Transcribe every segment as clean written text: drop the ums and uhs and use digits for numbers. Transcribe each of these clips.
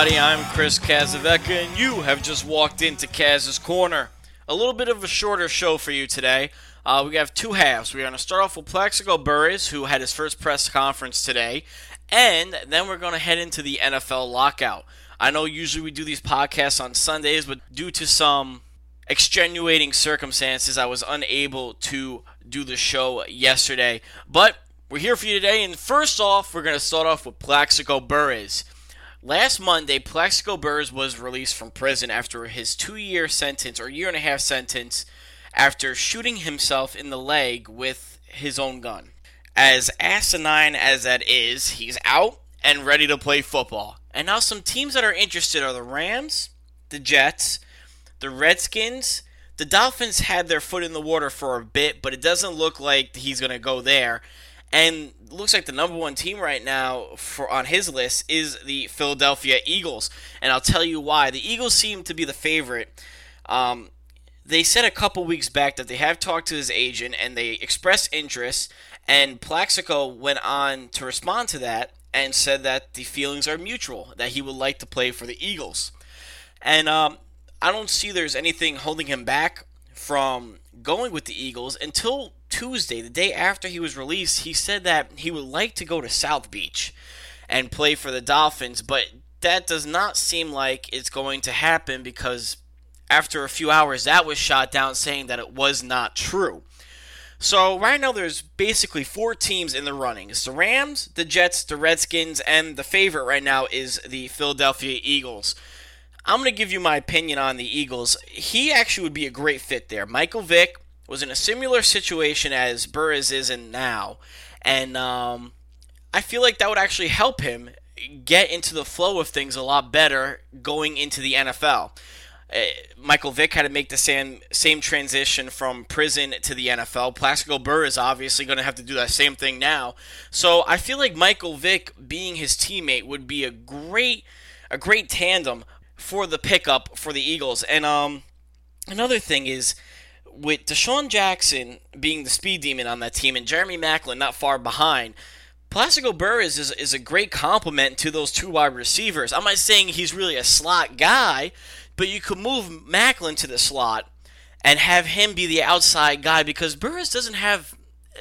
everybody. I'm Chris Kazavecka, and you have just walked into Kaz's Corner. A little bit of a shorter show for you today. We have two halves. We're going to start off with Plaxico Burress, who had his first press conference today, and then we're going to head into the NFL lockout. I know usually we do these podcasts on Sundays, but due to some extenuating circumstances, I was unable to do the show yesterday. But we're here for you today, and first off, we're going to start off with Plaxico Burress. Last Monday, Plaxico Burress was released from prison after his 2-year sentence, or year-and-a-half sentence, after shooting himself in the leg with his own gun. As asinine as that is, he's out and ready to play football. And now some teams that are interested are the Rams, the Jets, the Redskins. The Dolphins had their foot in the water for a bit, but it doesn't look like he's going to go there. And it looks like the number one team right now on his list is the Philadelphia Eagles. And I'll tell you why. The Eagles seem to be the favorite. They said a couple weeks back that they have talked to his agent and they expressed interest. And Plaxico went on to respond to that and said that the feelings are mutual, that he would like to play for the Eagles. And I don't see there's anything holding him back from going with the Eagles until Tuesday, the day after he was released. He said that he would like to go to South Beach and play for the Dolphins, but that does not seem like it's going to happen because after a few hours that was shot down saying that it was not true. So right now there's basically 4 teams in the running. It's the Rams, the Jets, the Redskins, and the favorite right now is the Philadelphia Eagles. I'm going to give you my opinion on the Eagles. He actually would be a great fit there. Michael Vick was in a similar situation as Burress is in now. And I feel like that would actually help him get into the flow of things a lot better going into the NFL. Michael Vick had to make the same transition from prison to the NFL. Plaxico Burress is obviously going to have to do that same thing now. So I feel like Michael Vick being his teammate would be a great tandem for the pickup for the Eagles. And another thing is, with Deshaun Jackson being the speed demon on that team and Jeremy Maclin not far behind, Plaxico Burress is a great complement to those 2 wide receivers. I'm not saying he's really a slot guy, but you could move Maclin to the slot and have him be the outside guy because Burress doesn't have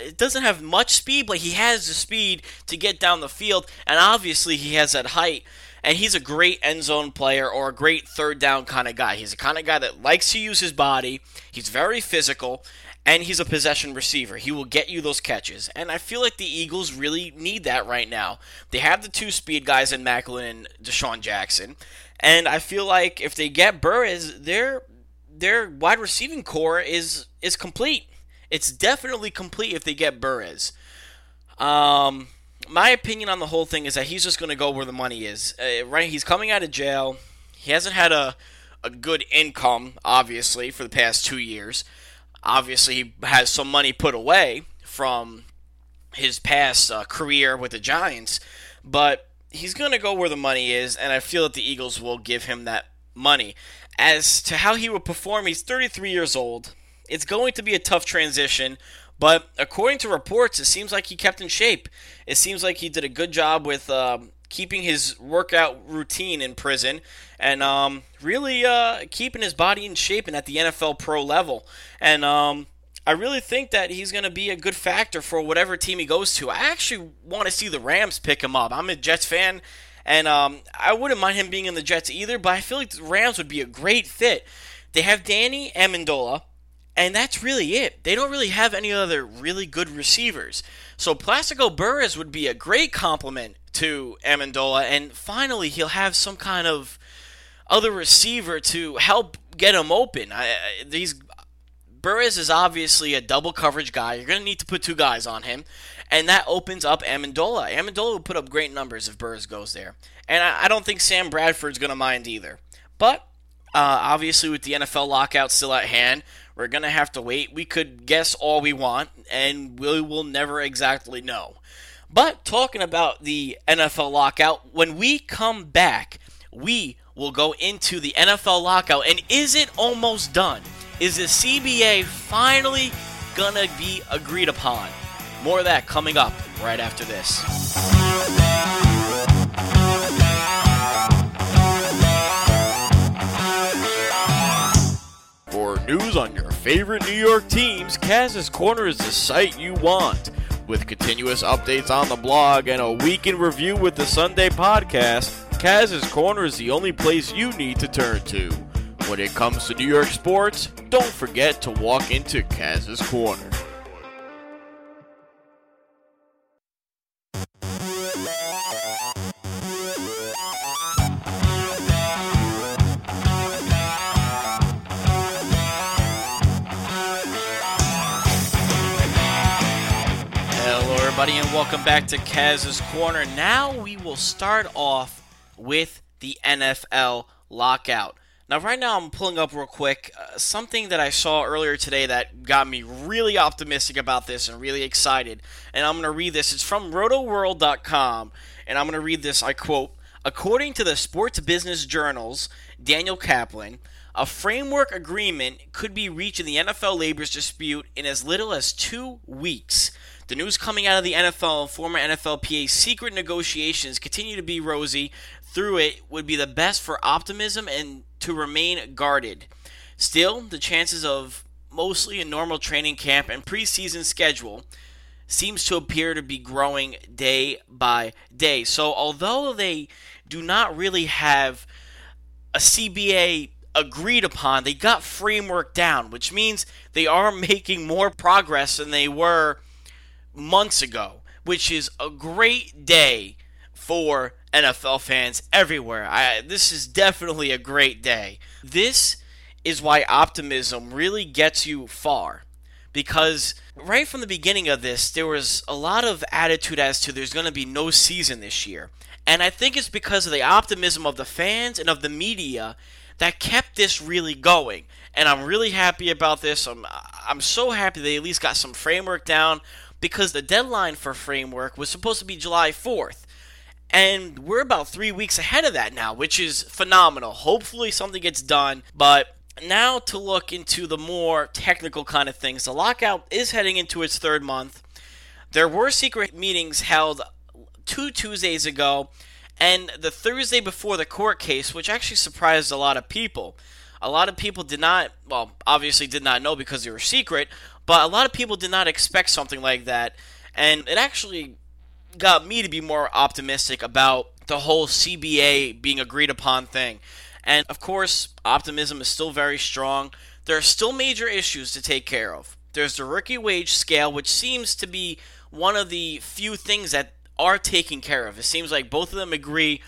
much speed, but he has the speed to get down the field, and obviously he has that height. And he's a great end zone player or a great third down kind of guy. He's the kind of guy that likes to use his body. He's very physical, and he's a possession receiver. He will get you those catches. And I feel like the Eagles really need that right now. They have the 2 speed guys in Maclin and Deshaun Jackson. And I feel like if they get Burress, their wide receiving core is complete. It's definitely complete if they get Burress. My opinion on the whole thing is that he's just going to go where the money is. Right? He's coming out of jail. He hasn't had a good income, obviously, for the past 2 years. Obviously, he has some money put away from his past career with the Giants. But he's going to go where the money is, and I feel that the Eagles will give him that money. As to how he will perform, he's 33 years old. It's going to be a tough transition. But according to reports, it seems like he kept in shape. It seems like he did a good job with keeping his workout routine in prison and really keeping his body in shape and at the NFL pro level. And I really think that he's going to be a good factor for whatever team he goes to. I actually want to see the Rams pick him up. I'm a Jets fan, and I wouldn't mind him being in the Jets either, but I feel like the Rams would be a great fit. They have Danny Amendola. And that's really it. They don't really have any other really good receivers. So Plaxico Burress would be a great complement to Amendola. And finally, he'll have some kind of other receiver to help get him open. Burress is obviously a double coverage guy. You're going to need to put 2 guys on him. And that opens up Amendola. Amendola will put up great numbers if Burress goes there. And I don't think Sam Bradford's going to mind either. But obviously, with the NFL lockout still at hand, we're going to have to wait. We could guess all we want, and we will never exactly know. But talking about the NFL lockout, when we come back, we will go into the NFL lockout. And is it almost done? Is the CBA finally going to be agreed upon? More of that coming up right after this. news on your favorite New York teams, Kaz's Corner is the site you want. With continuous updates on the blog and a week in review with the Sunday podcast, Kaz's Corner is the only place you need to turn to. When it comes to New York sports, don't forget to walk into Kaz's Corner. Everybody, and welcome back to Kaz's Corner. Now we will start off with the NFL lockout. Now, right now I'm pulling up real quick something that I saw earlier today that got me really optimistic about this and really excited. And I'm going to read this. It's from rotoworld.com, and I'm going to read this. I quote, "According to the Sports Business Journal's Daniel Kaplan, a framework agreement could be reached in the NFL labor dispute in as little as 2 weeks. The news coming out of the NFL and former NFLPA secret negotiations continue to be rosy. Through it would be the best for optimism and to remain guarded. Still, the chances of mostly a normal training camp and preseason schedule seems to appear to be growing day by day." So although they do not really have a CBA agreed upon, they got framework down, which means they are making more progress than they were months ago, which is a great day for NFL fans everywhere. This is definitely a great day. This is why optimism really gets you far, because right from the beginning of this, there was a lot of attitude as to there's going to be no season this year. And I think it's because of the optimism of the fans and of the media that kept this really going. And I'm really happy about this. I'm so happy they at least got some framework down, because the deadline for framework was supposed to be July 4th. And we're about 3 weeks ahead of that now, which is phenomenal. Hopefully something gets done. But now to look into the more technical kind of things. The lockout is heading into its third month. There were secret meetings held 2 Tuesdays ago, and the Thursday before the court case, which actually surprised a lot of people. A lot of people obviously did not know because they were secret, but a lot of people did not expect something like that, and it actually got me to be more optimistic about the whole CBA being agreed upon thing. And of course, optimism is still very strong. There are still major issues to take care of. There's the rookie wage scale, which seems to be one of the few things that are taken care of. It seems like both of them agree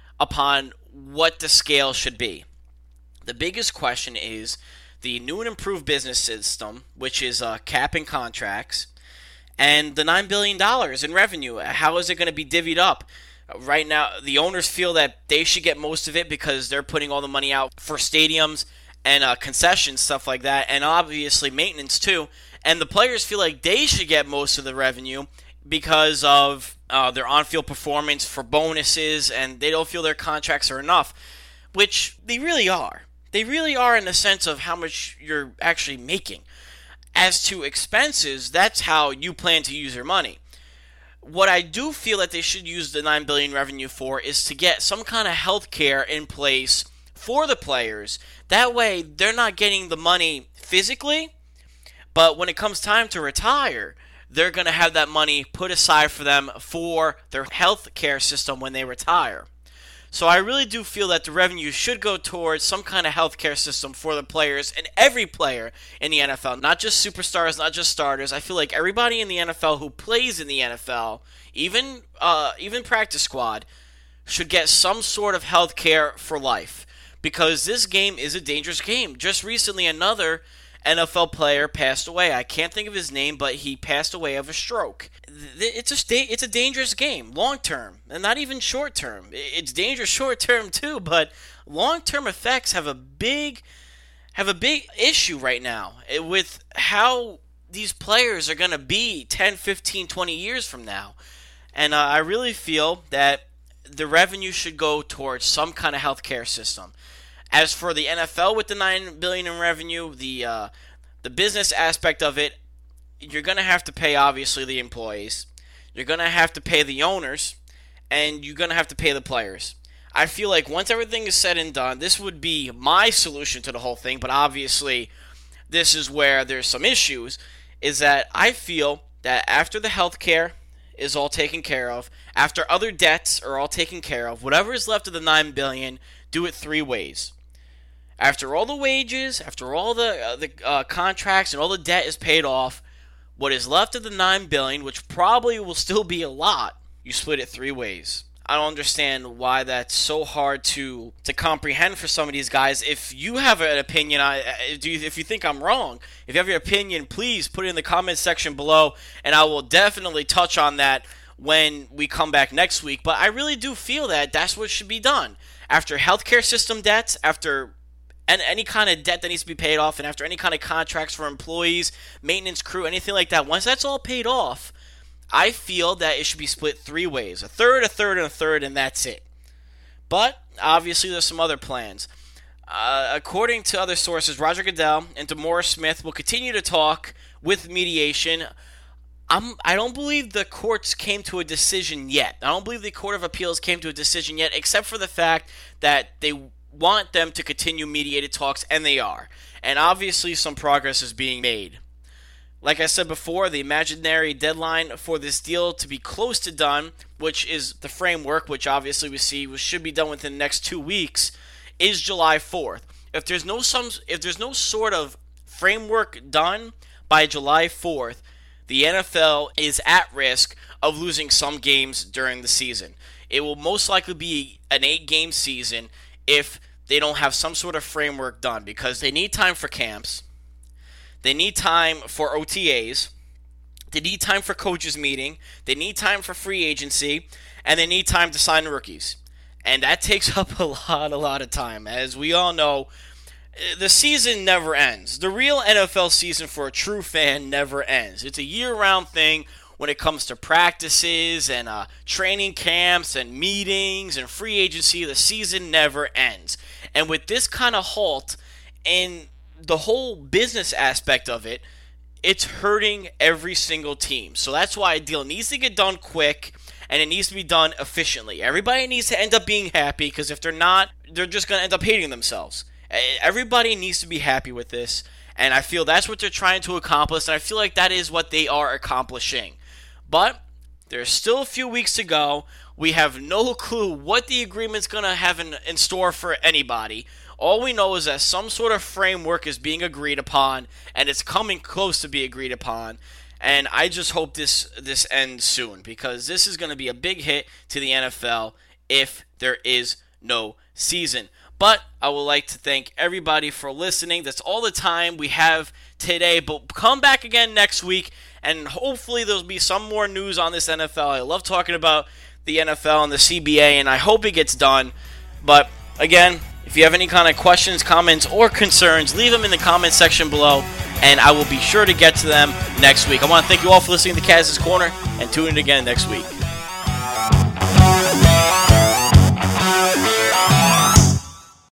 upon what the scale should be. The biggest question is the new and improved business system, which is capping contracts, and the $9 billion in revenue. How is it going to be divvied up? Right now, the owners feel that they should get most of it because they're putting all the money out for stadiums and concessions, stuff like that, and obviously maintenance too. And the players feel like they should get most of the revenue because of their on-field performance, for bonuses, and they don't feel their contracts are enough, which they really are. They really are in the sense of how much you're actually making. As to expenses, that's how you plan to use your money. What I do feel that they should use the $9 billion revenue for is to get some kind of health care in place for the players. That way, they're not getting the money physically, but when it comes time to retire, they're going to have that money put aside for them for their health care system when they retire. So I really do feel that the revenue should go towards some kind of healthcare system for the players and every player in the NFL, not just superstars, not just starters. I feel like everybody in the NFL who plays in the NFL, even practice squad, should get some sort of healthcare for life, because this game is a dangerous game. Just recently, another NFL player passed away. I can't think of his name, but he passed away of a stroke. It's a dangerous game, long term, and not even short term. It's dangerous short term too, but long term effects have a big issue right now with how these players are going to be 10, 15, 20 years from now. And I really feel that the revenue should go towards some kind of healthcare system. As for the NFL with the $9 billion in revenue, the business aspect of it, you're going to have to pay, obviously, the employees. You're going to have to pay the owners, and you're going to have to pay the players. I feel like once everything is said and done, this would be my solution to the whole thing, but obviously this is where there's some issues, is that I feel that after the healthcare is all taken care of, after other debts are all taken care of, whatever is left of the $9 billion, do it three ways. After all the wages, after all the contracts and all the debt is paid off, what is left of the $9 billion, which probably will still be a lot, you split it three ways. I don't understand why that's so hard to comprehend for some of these guys. If you have an opinion, if you think I'm wrong, if you have your opinion, please put it in the comment section below, and I will definitely touch on that when we come back next week. But I really do feel that that's what should be done. After healthcare system debts, after any kind of debt that needs to be paid off, and after any kind of contracts for employees, maintenance crew, anything like that, once that's all paid off, I feel that it should be split three ways. A third, a third, and a third, and that's it. But, obviously, there's some other plans. According to other sources, Roger Goodell and DeMaurice Smith will continue to talk with mediation. I don't believe the courts came to a decision yet. I don't believe the Court of Appeals came to a decision yet, except for the fact that they want them to continue mediated talks, and they are. And obviously, some progress is being made. Like I said before, the imaginary deadline for this deal to be close to done, which is the framework, which obviously we see should be done within the next 2 weeks, is July 4th. If there's no sort of framework done by July 4th, the NFL is at risk of losing some games during the season. It will most likely be an 8-game season if they don't have some sort of framework done, because they need time for camps. They need time for OTAs. They need time for coaches meeting. They need time for free agency. And they need time to sign rookies. And that takes up a lot of time. As we all know, the season never ends. The real NFL season for a true fan never ends. It's a year-round thing when it comes to practices and training camps and meetings and free agency. The season never ends. And with this kind of halt in the whole business aspect of it, it's hurting every single team. So that's why a deal needs to get done quick, and it needs to be done efficiently. Everybody needs to end up being happy, because if they're not, they're just going to end up hating themselves. Everybody needs to be happy with this, and I feel that's what they're trying to accomplish, and I feel like that is what they are accomplishing. But there's still a few weeks to go. We have no clue what the agreement's going to have in store for anybody. All we know is that some sort of framework is being agreed upon, and it's coming close to be agreed upon. And I just hope this ends soon, because this is going to be a big hit to the NFL if there is no season. But I would like to thank everybody for listening. That's all the time we have today. But come back again next week, and hopefully there'll be some more news on this NFL. I love talking about the NFL and the CBA, and I hope it gets done. But again, if you have any kind of questions, comments, or concerns, leave them in the comment section below, and I will be sure to get to them next week. I want to thank you all for listening to Kaz's Corner, and tune in again next week.